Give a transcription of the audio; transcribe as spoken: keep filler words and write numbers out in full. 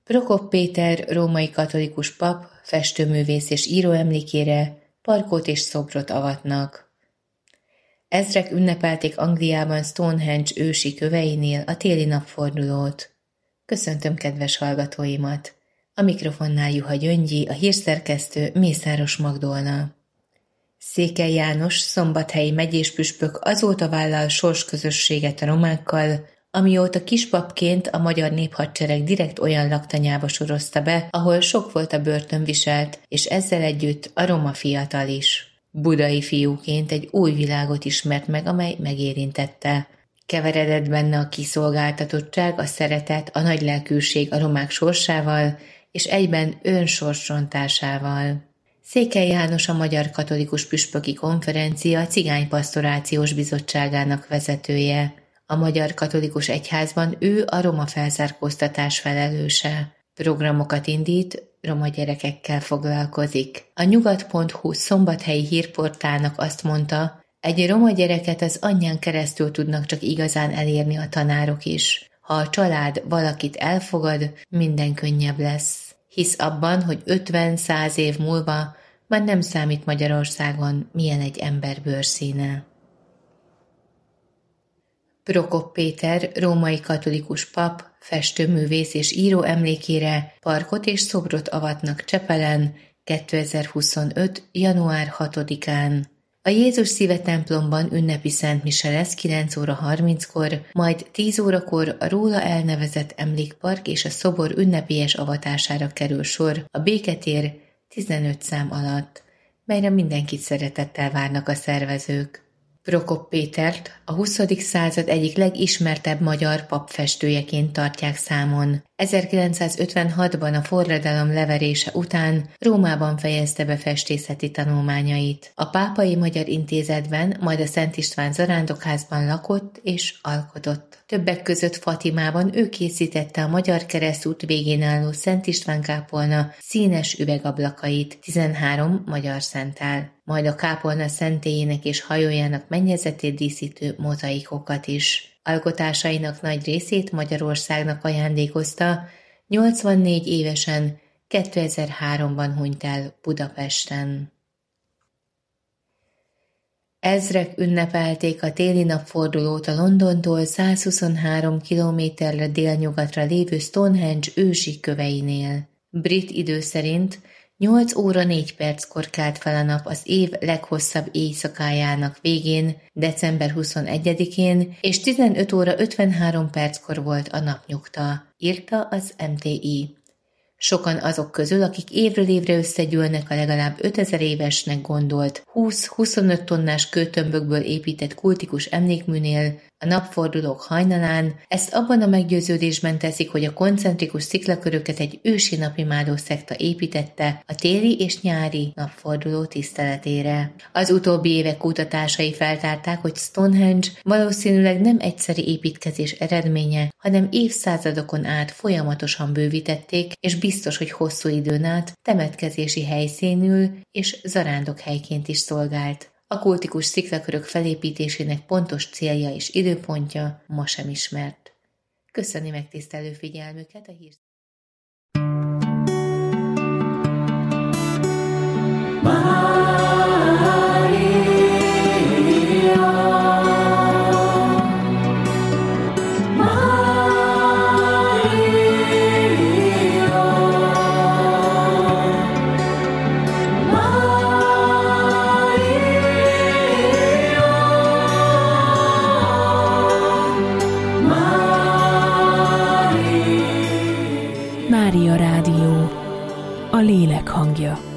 Prokop Péter római katolikus pap, festőművész és író emlékére parkot és szobrot avatnak. Ezrek ünnepelték Angliában Stonehenge ősi köveinél a téli napfordulót. Köszöntöm kedves hallgatóimat! A mikrofonnál Juha Gyöngyi, a hírszerkesztő Mészáros Magdolna. Székely János, szombathelyi megyéspüspök azóta vállal sorsközösséget a romákkal, amióta kispapként a magyar néphadsereg direkt olyan laktanyába sorozta be, ahol sok volt a börtönviselt, és ezzel együtt a roma fiatal is. Budai fiúként egy új világot ismert meg, amely megérintette. Keveredett benne a kiszolgáltatottság, a szeretet, a nagylelkűség a romák sorsával, és egyben önsorsrontásával. Székely János a Magyar Katolikus Püspöki Konferencia Cigánypastorációs Bizottságának vezetője. A Magyar Katolikus Egyházban ő a roma felzárkóztatás felelőse. Programokat indít, roma gyerekekkel foglalkozik. A nyugat pont hu szombathelyi hírportálnak azt mondta, egy roma gyereket az anyján keresztül tudnak csak igazán elérni a tanárok is. Ha a család valakit elfogad, minden könnyebb lesz. Hisz abban, hogy ötven-száz év múlva már nem számít Magyarországon, milyen egy ember bőrszíne. Prokop Péter, római katolikus pap, festőművész és író emlékére parkot és szobrot avatnak Csepelen kétezer-huszonöt. január hatodikán. A Jézus Szíve templomban ünnepi szentmise lesz kilenc óra harminckor, majd tíz órakor a róla elnevezett emlékpark és a szobor ünnepélyes avatására kerül sor a Béketér tizenöt szám alatt, melyre mindenkit szeretettel várnak a szervezők. Prokop Pétert a huszadik század egyik legismertebb magyar papfestőjeként tartják számon. ezerkilencszázötvenhatban a forradalom leverése után Rómában fejezte be festészeti tanulmányait. A Pápai Magyar Intézetben, majd a Szent István Zarándokházban lakott és alkotott. Többek között Fatimában ő készítette a Magyar Keresztút végén álló Szent István kápolna színes üvegablakait, tizenhárom magyar szenttel, majd a kápolna szentélyének és hajójának mennyezetét díszítő mozaikokat is. Alkotásainak nagy részét Magyarországnak ajándékozta, nyolcvannégy évesen, kétezer-háromban hunyt el Budapesten. Ezrek ünnepelték a téli napfordulót a Londontól százhuszonhárom kilométerre délnyugatra lévő Stonehenge ősi köveinél. Brit idő szerint nyolc óra négy perckor kelt fel a nap az év leghosszabb éjszakájának végén, december huszonegyedikén, és tizenöt óra ötvenhárom perckor volt a napnyugta, írta az em té i. Sokan azok közül, akik évről évre összegyűlnek a legalább ötezer évesnek gondolt húsz-huszonöt tonnás kőtömbökből épített kultikus emlékműnél a napfordulók hajnalán, ezt abban a meggyőződésben teszik, hogy a koncentrikus sziklaköröket egy ősi napimádó szekta építette a téli és nyári napforduló tiszteletére. Az utóbbi évek kutatásai feltárták, hogy Stonehenge valószínűleg nem egyszeri építkezés eredménye, hanem évszázadokon át folyamatosan bővítették, és biztos, hogy hosszú időn át temetkezési helyszínül és zarándokhelyként is szolgált. A kultikus sziklakörök felépítésének pontos célja és időpontja ma sem ismert. Köszöni megtisztelő figyelmüket a hír. Mária Rádió, a lélek hangja.